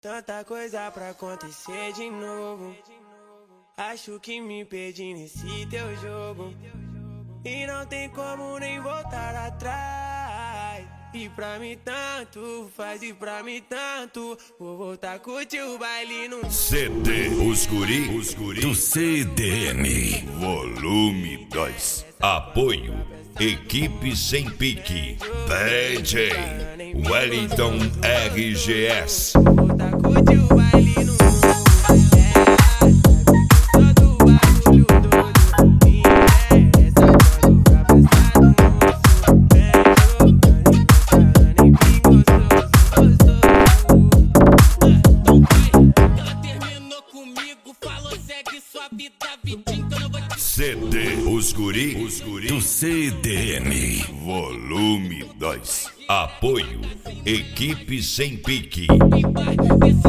Tanta coisa pra acontecer de novo. Acho que me perdi nesse teu jogo. E não tem como nem voltar atrás. E pra mim tanto faz, e pra mim tanto. Vou voltar a curtir o baile no CD Os Guri do CDN Volume 2. Apoio Equipe Sem Pique, DJ Wellington RGS. Vou voltar a curtir o baile no CD Os Guri do CDN Volume 2. Apoio Equipe Sem Pique.